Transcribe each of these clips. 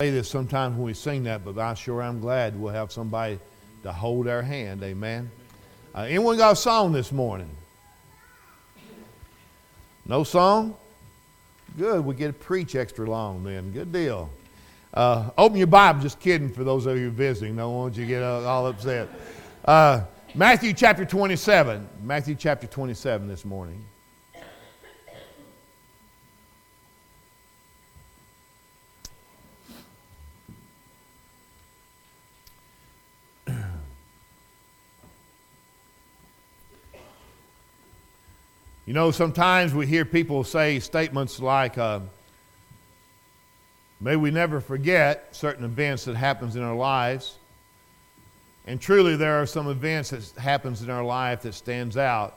Say this sometimes when we sing that, but I'm glad we'll have somebody to hold our hand. Amen. Anyone got a song this morning? No song? Good. We get to preach extra long then. Good deal. Open your Bible. Just kidding for those of you visiting. Don't want you to get all upset. Matthew chapter 27. Matthew chapter 27 this morning. You know, sometimes we hear people say statements like, may we never forget certain events that happens in our lives. And truly there are some events that happens in our life that stands out.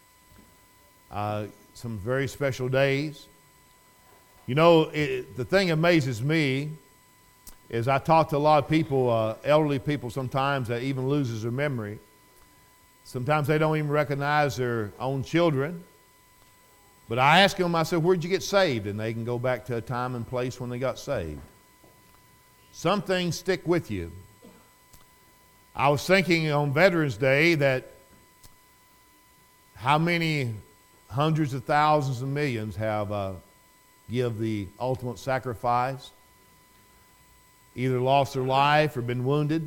Some very special days. You know, the thing amazes me is I talk to a lot of people, elderly people sometimes that even loses their memory. Sometimes they don't even recognize their own children. But I ask them, I said, where'd you get saved? And they can go back to a time and place when they got saved. Some things stick with you. I was thinking on Veterans Day that how many hundreds of thousands and millions have give the ultimate sacrifice, either lost their life or been wounded,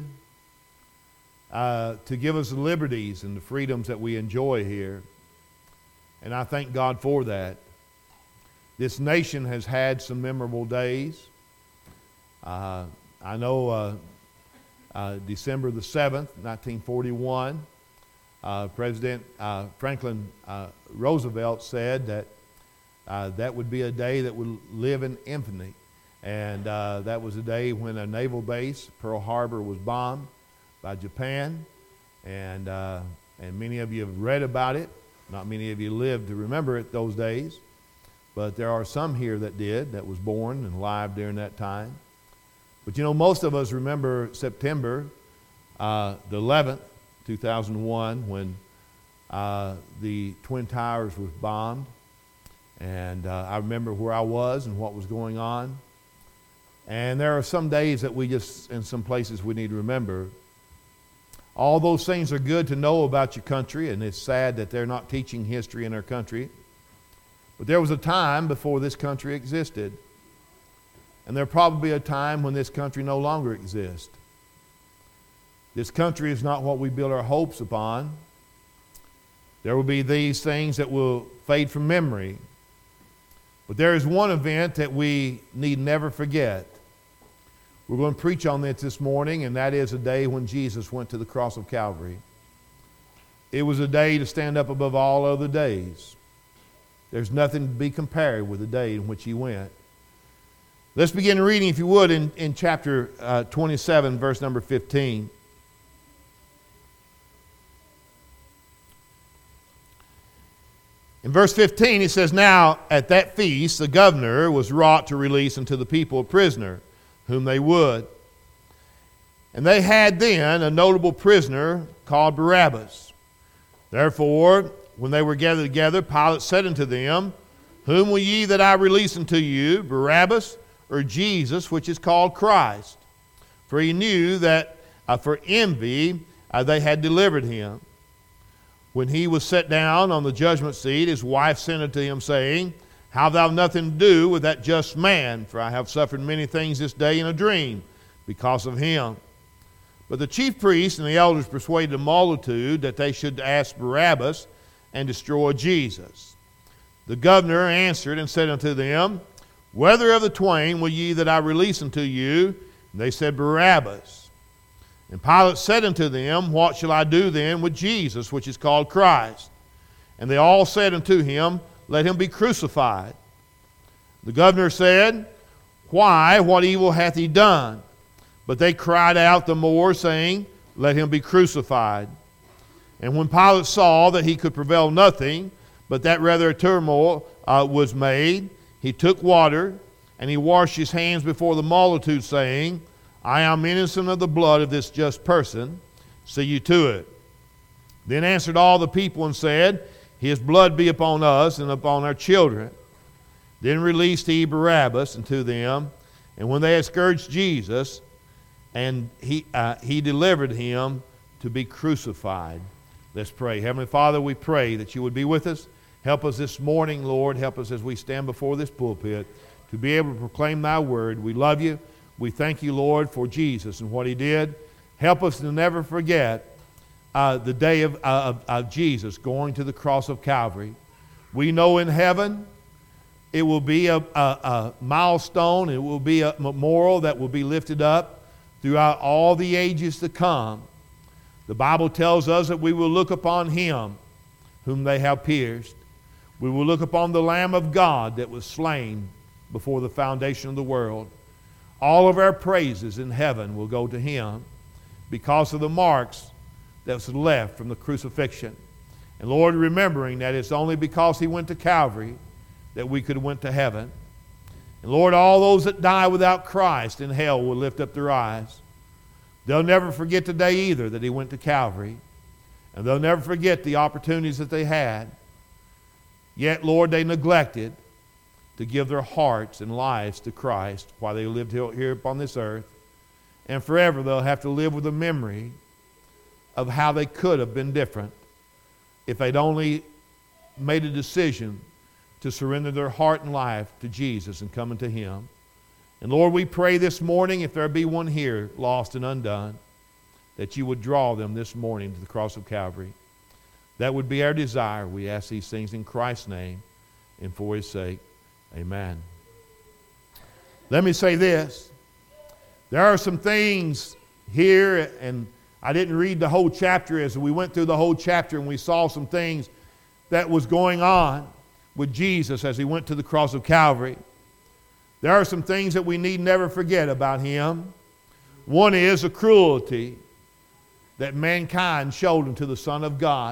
to give us the liberties and the freedoms that we enjoy here. And I thank God for that. This nation has had some memorable days. I know December the 7th, 1941, President Franklin Roosevelt said that that would be a day that would live in infamy. And that was a day when a naval base, Pearl Harbor, was bombed by Japan. And many of you have read about it. Not many of you lived to remember it those days, but there are some here that did, that was born and alive during that time. But you know, most of us remember September the 11th, 2001, when the Twin Towers was bombed. And I remember where I was and what was going on. And there are some days that we just, in some places, we need to remember. All those things are good to know about your country, and it's sad that they're not teaching history in our country. But there was a time before this country existed, and there'll probably be a time when this country no longer exists. This country is not what we build our hopes upon. There will be these things that will fade from memory. But there is one event that we need never forget. We're going to preach on this morning, and that is a day when Jesus went to the cross of Calvary. It was a day to stand up above all other days. There's nothing to be compared with the day in which he went. Let's begin reading, if you would, in chapter 27, verse number 15. In verse 15, it says, Now at that feast the governor was wrought to release unto the people a prisoner, whom they would. And they had then a notable prisoner called Barabbas. Therefore, when they were gathered together, Pilate said unto them, Whom will ye that I release unto you, Barabbas or Jesus, which is called Christ? For he knew that for envy they had delivered him. When he was set down on the judgment seat, his wife sent unto him, saying, Have thou nothing to do with that just man? For I have suffered many things this day in a dream because of him. But the chief priests and the elders persuaded the multitude that they should ask Barabbas and destroy Jesus. The governor answered and said unto them, Whether of the twain will ye that I release unto you? And they said, Barabbas. And Pilate said unto them, What shall I do then with Jesus, which is called Christ? And they all said unto him, Let him be crucified. The governor said, Why? What evil hath he done? But they cried out the more, saying, Let him be crucified. And when Pilate saw that he could prevail nothing, but that rather a turmoil was made, he took water, and he washed his hands before the multitude, saying, I am innocent of the blood of this just person. See you to it. Then answered all the people and said, His blood be upon us and upon our children. Then released he Barabbas unto them, And when they had scourged Jesus, and he delivered him to be crucified. Let's pray. Heavenly Father, we pray that you would be with us. Help us this morning, Lord. Help us as we stand before this pulpit to be able to proclaim thy word. We love you. We thank you, Lord, for Jesus and what he did. Help us to never forget the day of Jesus going to the cross of Calvary. We know in heaven it will be a milestone. It will be a memorial that will be lifted up throughout all the ages to come. The Bible tells us that we will look upon him whom they have pierced. We will look upon the Lamb of God that was slain before the foundation of the world. All of our praises in heaven will go to him because of the marks that was left from the crucifixion. And Lord, remembering that it's only because he went to Calvary that we could have went to heaven. And Lord, all those that die without Christ in hell will lift up their eyes. They'll never forget today either that he went to Calvary. And they'll never forget the opportunities that they had. Yet, Lord, they neglected to give their hearts and lives to Christ while they lived here upon this earth. And forever they'll have to live with the memory of how they could have been different if they'd only made a decision to surrender their heart and life to Jesus and come into him. And Lord, we pray this morning, if there be one here lost and undone, that you would draw them this morning to the cross of Calvary. That would be our desire. We ask these things in Christ's name and for his sake. Amen. Let me say this. There are some things here, and I didn't read the whole chapter. As we went through the whole chapter and we saw some things that was going on with Jesus as he went to the cross of Calvary. There are some things that we need never forget about him. One is the cruelty that mankind showed unto the Son of God.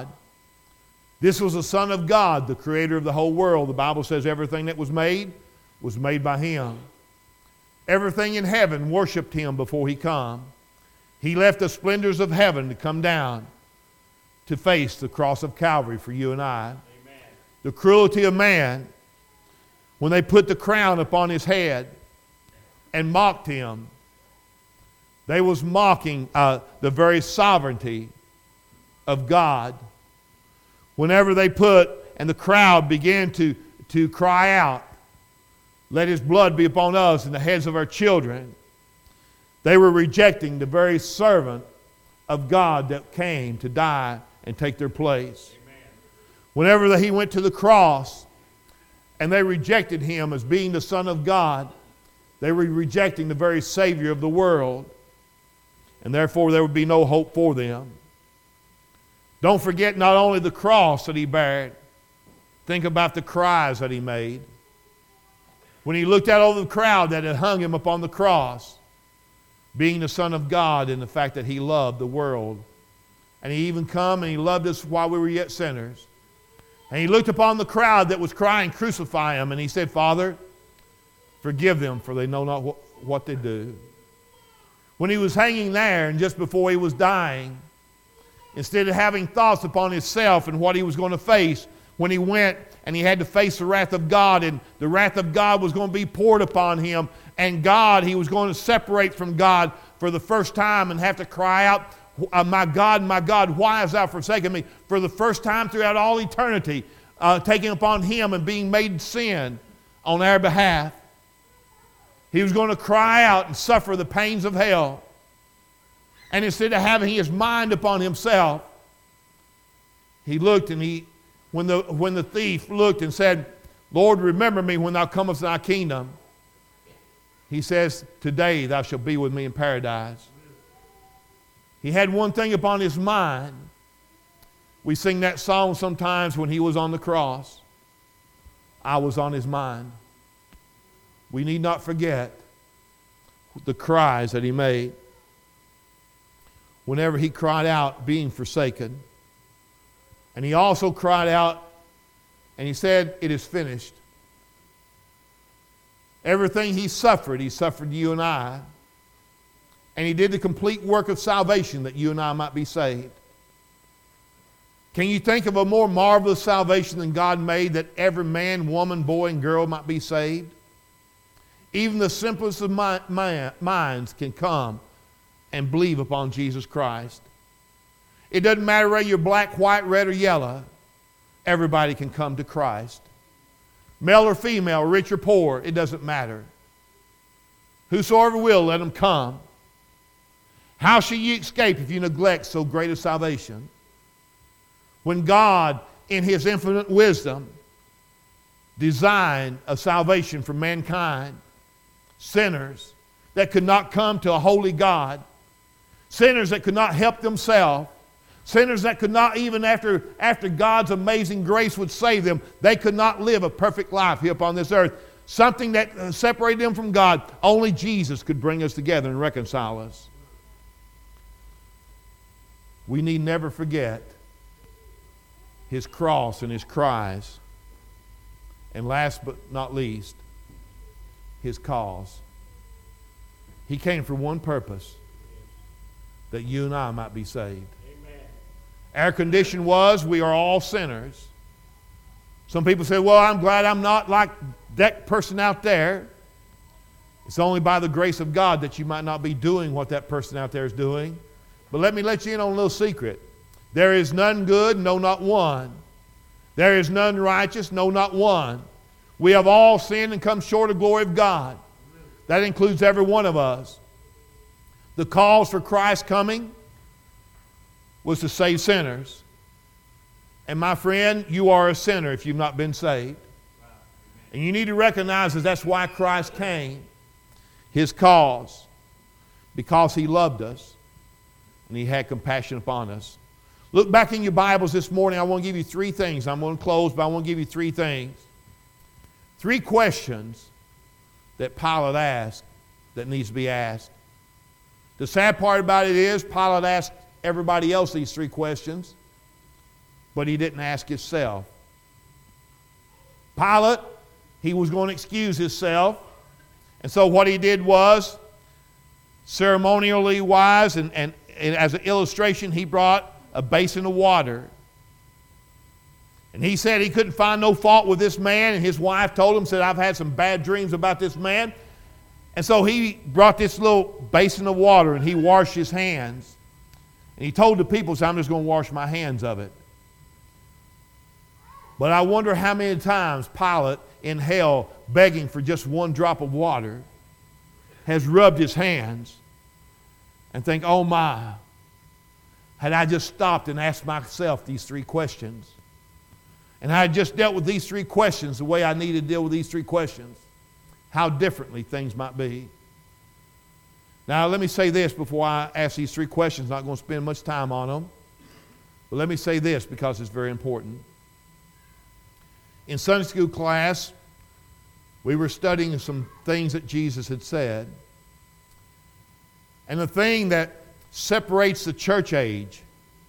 This was the Son of God, the creator of the whole world. The Bible says everything that was made by him. Everything in heaven worshiped him before he come. He left the splendors of heaven to come down to face the cross of Calvary for you and I. Amen. The cruelty of man, when they put the crown upon his head and mocked him, they was mocking the very sovereignty of God. Whenever they put, and the crowd began to cry out, let his blood be upon us and the heads of our children, they were rejecting the very servant of God that came to die and take their place. Amen. Whenever he went to the cross and they rejected him as being the Son of God, they were rejecting the very Savior of the world, and therefore there would be no hope for them. Don't forget not only the cross that he bared, think about the cries that he made. When he looked out over the crowd that had hung him upon the cross, being the Son of God, and the fact that he loved the world. And he even come and he loved us while we were yet sinners. And he looked upon the crowd that was crying, crucify him, and he said, Father, forgive them, for they know not what they do. When he was hanging there and just before he was dying, instead of having thoughts upon himself and what he was going to face, when he went and he had to face the wrath of God, and the wrath of God was going to be poured upon him, and he was going to separate from God for the first time and have to cry out, my God, why hast thou forsaken me? For the first time throughout all eternity, taking upon him and being made sin on our behalf. He was going to cry out and suffer the pains of hell. And instead of having his mind upon himself, he looked, and when the thief looked and said, Lord, remember me when thou comest in thy kingdom, he says, today thou shalt be with me in paradise. He had one thing upon his mind. We sing that song sometimes when he was on the cross. I was on his mind. We need not forget the cries that he made. Whenever he cried out, being forsaken. And he also cried out, and he said, it is finished. Everything he suffered you and I. And he did the complete work of salvation that you and I might be saved. Can you think of a more marvelous salvation than God made, that every man, woman, boy, and girl might be saved? Even the simplest of minds can come and believe upon Jesus Christ. It doesn't matter whether you're black, white, red, or yellow. Everybody can come to Christ. Male or female, rich or poor, it doesn't matter. Whosoever will, let him come. How shall ye escape if you neglect so great a salvation? When God, in his infinite wisdom, designed a salvation for mankind, sinners that could not come to a holy God, sinners that could not help themselves, sinners that could not, even after God's amazing grace would save them, they could not live a perfect life here upon this earth. Something that separated them from God. Only Jesus could bring us together and reconcile us. We need never forget his cross and his cries. And last but not least, his cause. He came for one purpose, that you and I might be saved. Amen. Our condition was we are all sinners. Some people say, well, I'm glad I'm not like that person out there. It's only by the grace of God that you might not be doing what that person out there is doing. But let me let you in on a little secret. There is none good, no, not one. There is none righteous, no, not one. We have all sinned and come short of the glory of God. That includes every one of us. The cause for Christ's coming was to save sinners. And my friend, you are a sinner if you've not been saved. And you need to recognize that that's why Christ came. His cause. Because he loved us. And he had compassion upon us. Look back in your Bibles this morning. I want to give you three things. I'm going to close, but I want to give you three things. Three questions that Pilate asked that needs to be asked. The sad part about it is Pilate asked everybody else these three questions, but he didn't ask himself. Pilate, he was going to excuse himself, and so what he did was, ceremonially wise and as an illustration, he brought a basin of water. And he said he couldn't find no fault with this man, and his wife told him, said, I've had some bad dreams about this man. And so he brought this little basin of water, and he washed his hands. And he told the people, said, I'm just going to wash my hands of it. But I wonder how many times Pilate in hell, begging for just one drop of water, has rubbed his hands and think, oh my, had I just stopped and asked myself these three questions, and I had just dealt with these three questions the way I needed to deal with these three questions, how differently things might be. Now let me say this before I ask these three questions. I'm not going to spend much time on them. But let me say this because it's very important. In Sunday school class, we were studying some things that Jesus had said. And the thing that separates the church age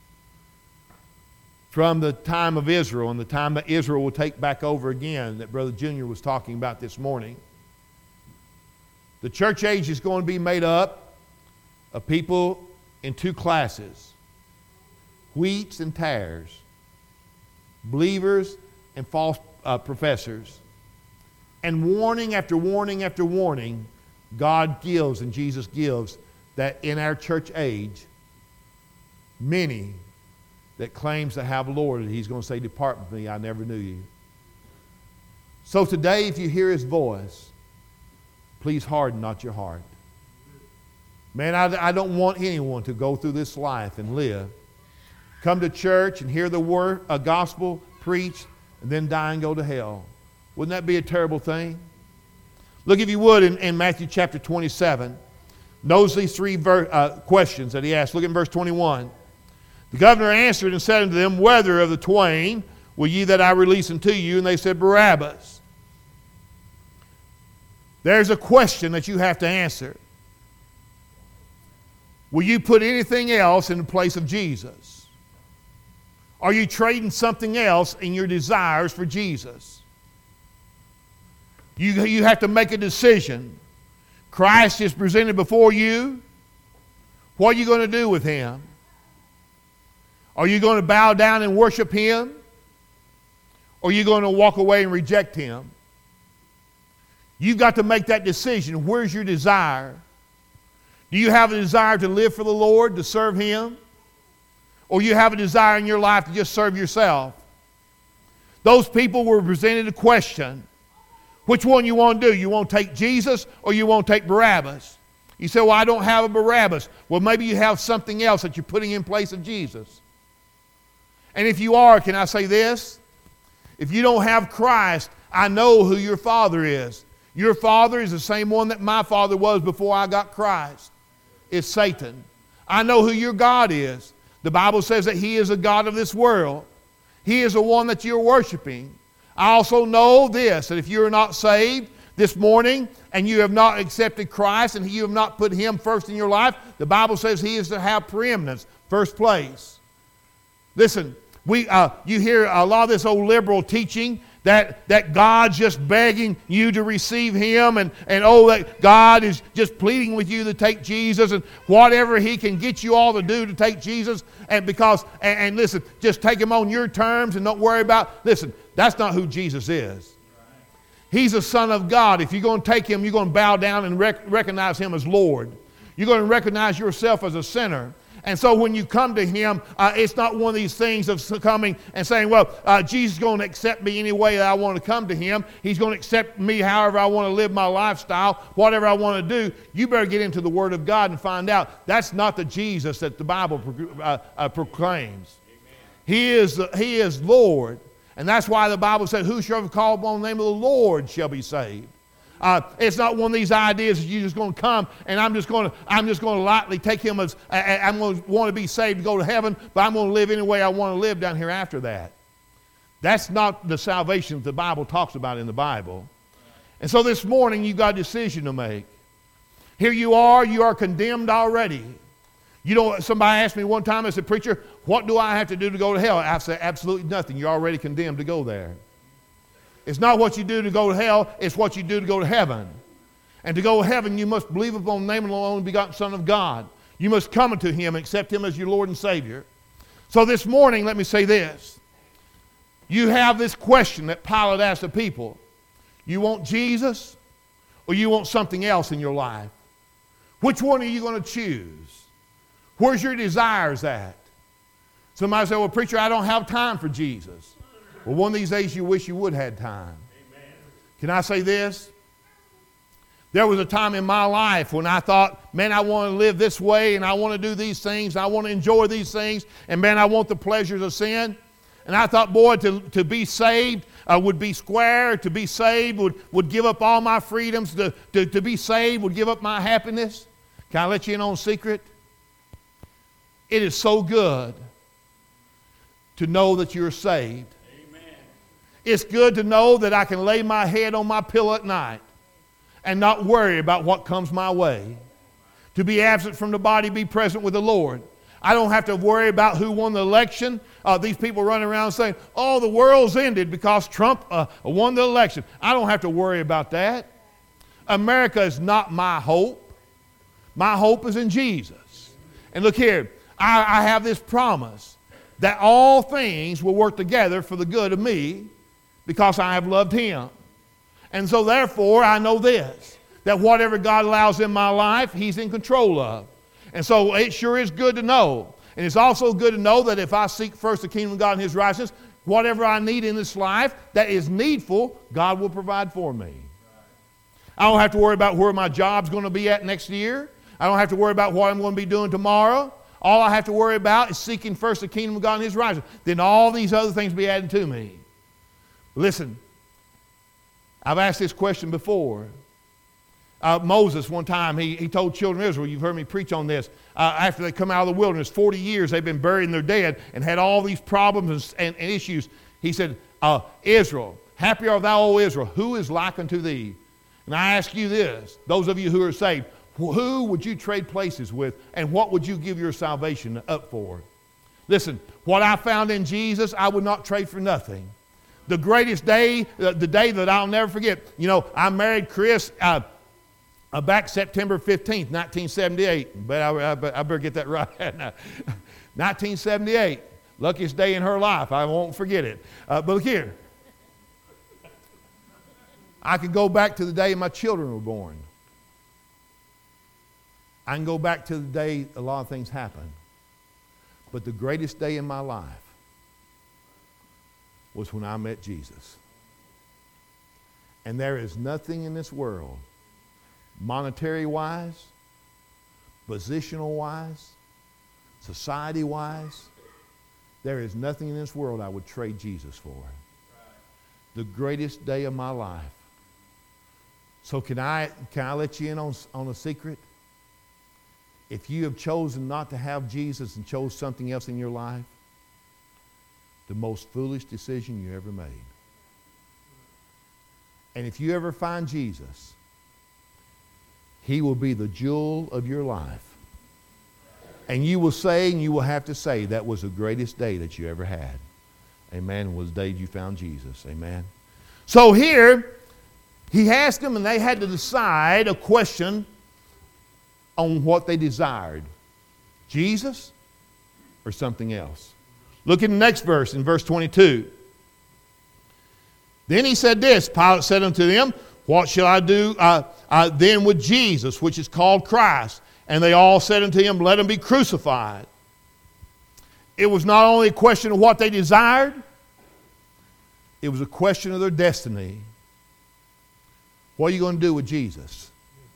from the time of Israel and the time that Israel will take back over again that Brother Junior was talking about this morning. The church age is going to be made up of people in two classes. Wheats and tares. Believers and false professors. And warning after warning after warning, God gives and Jesus gives that in our church age, many that claims to have Lord, he's going to say, depart from me, I never knew you. So today, if you hear his voice, please harden not your heart. Man, I don't want anyone to go through this life and live, come to church and hear the word, a gospel preached, and then die and go to hell. Wouldn't that be a terrible thing? Look, if you would, in Matthew chapter 27. Notice these three questions that he asked. Look at verse 21. The governor answered and said unto them, whether of the twain will ye that I release unto you? And they said, Barabbas. There's a question that you have to answer. Will you put anything else in the place of Jesus? Are you trading something else in your desires for Jesus? You have to make a decision. Christ is presented before you. What are you going to do with him? Are you going to bow down and worship him? Or are you going to walk away and reject him? You've got to make that decision. Where's your desire? Do you have a desire to live for the Lord, to serve Him? Or you have a desire in your life to just serve yourself? Those people were presented a question. Which one you want to do? You want to take Jesus or you want to take Barabbas? You say, well, I don't have a Barabbas. Well, maybe you have something else that you're putting in place of Jesus. And if you are, can I say this? If you don't have Christ, I know who your father is. Your father is the same one that my father was before I got Christ. It's Satan. I know who your God is. The Bible says that He is a God of this world. He is the one that you're worshiping. I also know this, that if you're not saved this morning and you have not accepted Christ and you have not put Him first in your life, the Bible says He is to have preeminence, first place. Listen, you hear a lot of this old liberal teaching that God's just begging you to receive Him and that God is just pleading with you to take Jesus and whatever He can get you all to do to take Jesus and listen, just take Him on your terms and don't worry about, listen, that's not who Jesus is. He's the Son of God. If you're going to take Him, you're going to bow down and recognize Him as Lord. You're going to recognize yourself as a sinner. And so when you come to Him, it's not one of these things of coming and saying, well, Jesus is going to accept me any way that I want to come to Him. He's going to accept me however I want to live my lifestyle, whatever I want to do. You better get into the Word of God and find out that's not the Jesus that the Bible proclaims. He is Lord. And that's why the Bible said, whosoever call upon the name of the Lord shall be saved. It's not one of these ideas that you're just going to come and I'm just going to lightly take Him as I'm going to want to be saved to go to heaven, but I'm going to live any way I want to live down here after that. That's not the salvation that the Bible talks about in the Bible. And so this morning you've got a decision to make. Here you are condemned already. Somebody asked me one time, I said, preacher, what do I have to do to go to hell? I said, absolutely nothing. You're already condemned to go there. It's not what you do to go to hell, it's what you do to go to heaven. And to go to heaven, you must believe upon the name of the only begotten Son of God. You must come to Him and accept Him as your Lord and Savior. So this morning, let me say this. You have this question that Pilate asked the people. You want Jesus or you want something else in your life? Which one are you going to choose? Where's your desires at? Somebody say, well, preacher, I don't have time for Jesus. Well, one of these days you wish you would have had time. Amen. Can I say this? There was a time in my life when I thought, man, I want to live this way and I want to do these things. And I want to enjoy these things. And man, I want the pleasures of sin. And I thought, boy, to be saved would be square. To be saved would give up all my freedoms. To be saved would give up my happiness. Can I let you in on a secret? It is so good to know that you're saved. It's good to know that I can lay my head on my pillow at night and not worry about what comes my way. To be absent from the body, be present with the Lord. I don't have to worry about who won the election. These people running around saying, oh, the world's ended because Trump won the election. I don't have to worry about that. America is not my hope. My hope is in Jesus. And look here, I have this promise that all things will work together for the good of me because I have loved Him. And so therefore I know this, that whatever God allows in my life, He's in control of. And so it sure is good to know. And it's also good to know that if I seek first the kingdom of God and His righteousness, whatever I need in this life that is needful, God will provide for me. I don't have to worry about where my job's going to be at next year. I don't have to worry about what I'm going to be doing tomorrow. All I have to worry about is seeking first the kingdom of God and His righteousness. Then all these other things be added to me. Listen, I've asked this question before. Moses, one time, he told children of Israel, you've heard me preach on this, after they come out of the wilderness, 40 years they've been burying their dead and had all these problems and issues. He said, Israel, happy art thou, O Israel, who is like unto thee? And I ask you this, those of you who are saved, who would you trade places with and what would you give your salvation up for? Listen, what I found in Jesus, I would not trade for nothing. The greatest day, the day that I'll never forget, I married Chris back September 15th, 1978. But I better get that right. 1978, luckiest day in her life. I won't forget it. But look here. I can go back to the day my children were born. I can go back to the day a lot of things happened. But the greatest day in my life was when I met Jesus. And there is nothing in this world, monetary-wise, positional-wise, society-wise, there is nothing in this world I would trade Jesus for. The greatest day of my life. So can I let you in on a secret? If you have chosen not to have Jesus and chose something else in your life, the most foolish decision you ever made. And if you ever find Jesus, he will be the jewel of your life. And you will say, and you will have to say, that was the greatest day that you ever had. Amen. Was the day you found Jesus. Amen. So here, he asked them, and they had to decide a question on what they desired. Jesus or something else. Look at the next verse, in verse 22. Then he said this, Pilate said unto them, what shall I do then with Jesus, which is called Christ? And they all said unto him, let him be crucified. It was not only a question of what they desired, it was a question of their destiny. What are you going to do with Jesus?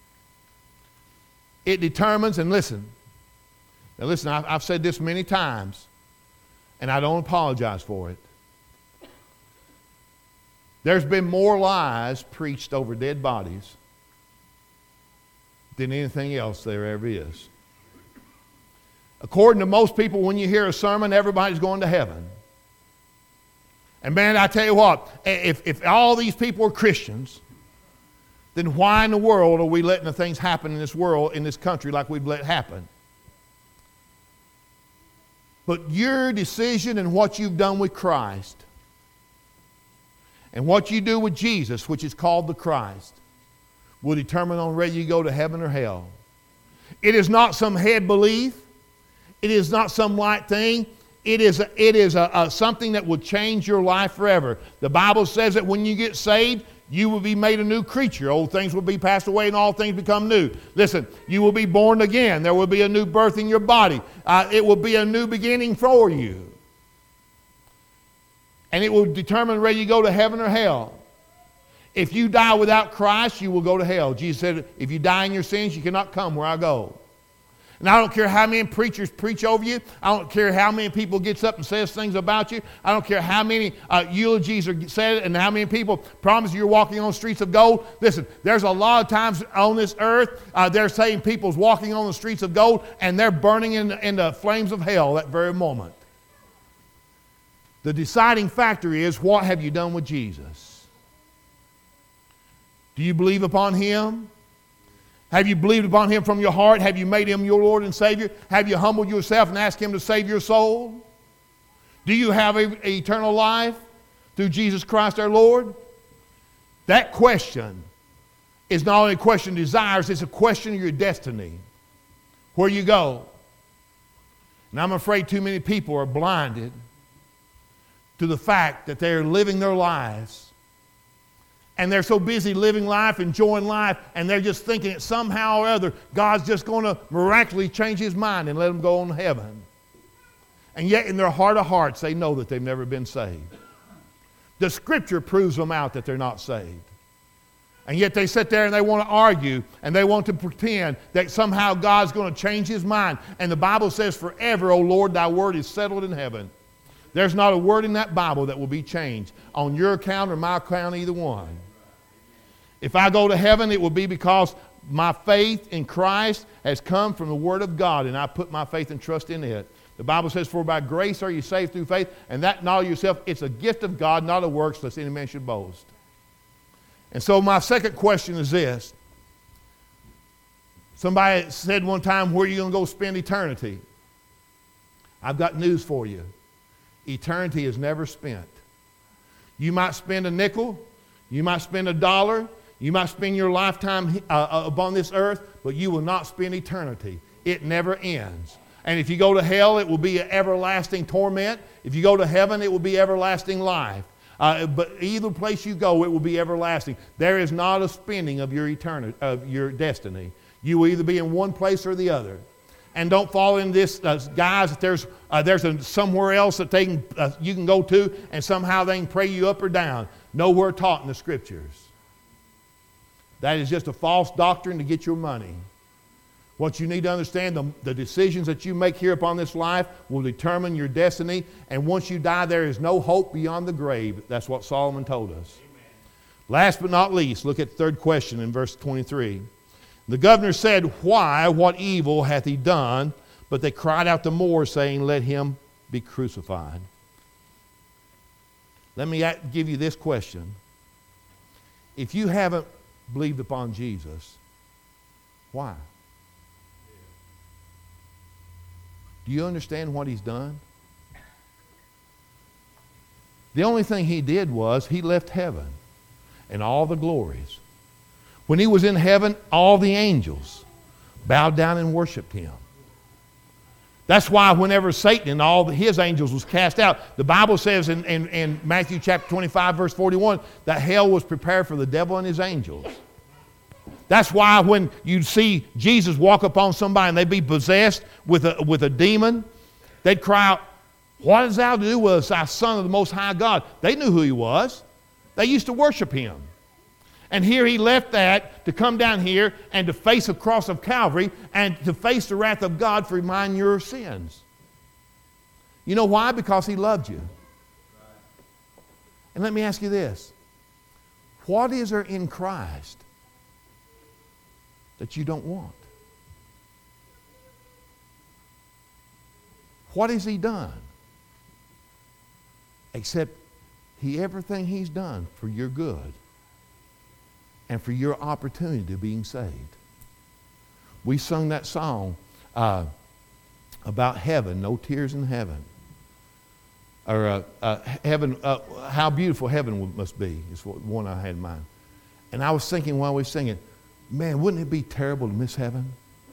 It determines, and listen, I've said this many times, and I don't apologize for it. There's been more lies preached over dead bodies than anything else there ever is. According to most people, when you hear a sermon, everybody's going to heaven. And man, I tell you what, if all these people are Christians, then why in the world are we letting the things happen in this world, in this country, like we've let happen? But your decision and what you've done with Christ, and what you do with Jesus, which is called the Christ, will determine on whether you go to heaven or hell. It is not some head belief. It is not some light thing. It is something that will change your life forever. The Bible says that when you get saved, you will be made a new creature. Old things will be passed away and all things become new. Listen, you will be born again. There will be a new birth in your body. It will be a new beginning for you. And it will determine whether you go to heaven or hell. If you die without Christ, you will go to hell. Jesus said, if you die in your sins, you cannot come where I go. And I don't care how many preachers preach over you. I don't care how many people gets up and says things about you. I don't care how many eulogies are said and how many people promise you're walking on streets of gold. Listen, there's a lot of times on this earth, they're saying people's walking on the streets of gold and they're burning in the flames of hell that very moment. The deciding factor is, what have you done with Jesus? Do you believe upon him? Have you believed upon him from your heart? Have you made him your Lord and Savior? Have you humbled yourself and asked him to save your soul? Do you have an eternal life through Jesus Christ our Lord? That question is not only a question of desires, it's a question of your destiny. Where you go. And I'm afraid too many people are blinded to the fact that they're living their lives. And they're so busy living life, enjoying life, and they're just thinking that somehow or other God's just going to miraculously change his mind and let them go on to heaven. And yet in their heart of hearts, they know that they've never been saved. The Scripture proves them out that they're not saved. And yet they sit there and they want to argue and they want to pretend that somehow God's going to change his mind. And the Bible says, forever, O Lord, thy word is settled in heaven. There's not a word in that Bible that will be changed on your account or my account, either one. If I go to heaven, it will be because my faith in Christ has come from the Word of God, and I put my faith and trust in it. The Bible says, for by grace are you saved through faith, and that not of yourself. It's a gift of God, not of works, lest any man should boast. And so my second question is this. Somebody said one time, where are you going to go spend eternity? I've got news for you. Eternity is never spent. You might spend a nickel, you might spend $1, you might spend your lifetime upon this earth, but you will not spend eternity. It never ends. And if you go to hell, it will be an everlasting torment. If you go to heaven, it will be everlasting life. But either place you go, it will be everlasting. There is not a spending of your eternity, of your destiny. You will either be in one place or the other. And don't fall into this, guys, that there's somewhere else that you can go to and somehow they can pray you up or down. Nowhere taught in the Scriptures. That is just a false doctrine to get your money. What you need to understand, the decisions that you make here upon this life will determine your destiny. And once you die, there is no hope beyond the grave. That's what Solomon told us. Amen. Last but not least, look at the third question in verse 23. The governor said, "Why? What evil hath he done?" But they cried out the more, saying, "Let him be crucified." Let me give you this question. If you haven't believed upon Jesus, why? Do you understand what he's done? The only thing he did was he left heaven and all the glories. When he was in heaven, all the angels bowed down and worshiped him. That's why whenever Satan and all his angels was cast out, the Bible says in Matthew chapter 25, verse 41, that hell was prepared for the devil and his angels. That's why when you see Jesus walk upon somebody and they be possessed with a demon, they'd cry out, "What hast thou to do with us, thou Son of the Most High God?" They knew who he was. They used to worship him. And here he left that to come down here and to face a cross of Calvary and to face the wrath of God for reminding your sins. You know why? Because he loved you. And let me ask you this. What is there in Christ that you don't want? What has he done? Except everything he's done for your good and for your opportunity to being saved. We sung that song about heaven, no tears in heaven. Or heaven, how beautiful heaven must be is one I had in mind. And I was thinking while we were singing, man, wouldn't it be terrible to miss heaven?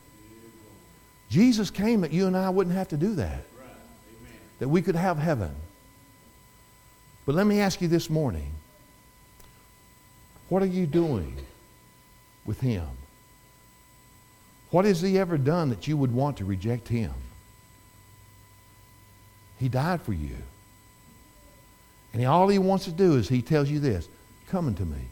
Jesus came that you and I wouldn't have to do that. That we could have heaven. But let me ask you this morning. What are you doing with him? What has he ever done that you would want to reject him? He died for you. And all he wants to do is he tells you this, "Come unto me.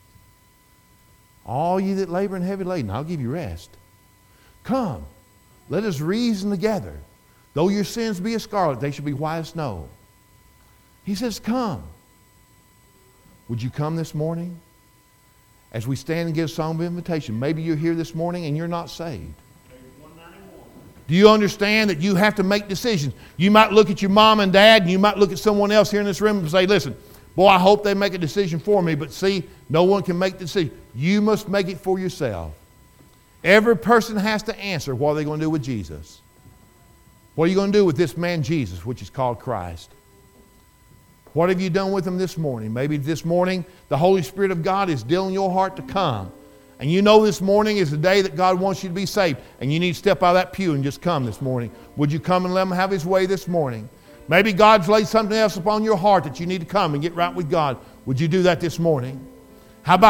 All ye that labor and heavy laden, I'll give you rest. Come, let us reason together. Though your sins be as scarlet, they shall be white as snow." He says, come. Would you come this morning? As we stand and give a song of invitation, maybe you're here this morning and you're not saved. Do you understand that you have to make decisions? You might look at your mom and dad, and you might look at someone else here in this room and say, "Listen, boy, I hope they make a decision for me." But see, no one can make the decision. You must make it for yourself. Every person has to answer what they're going to do with Jesus. What are you going to do with this man Jesus, which is called Christ? What have you done with him this morning? Maybe this morning the Holy Spirit of God is still in your heart to come. And you know this morning is the day that God wants you to be saved. And you need to step out of that pew and just come this morning. Would you come and let him have his way this morning? Maybe God's laid something else upon your heart that you need to come and get right with God. Would you do that this morning?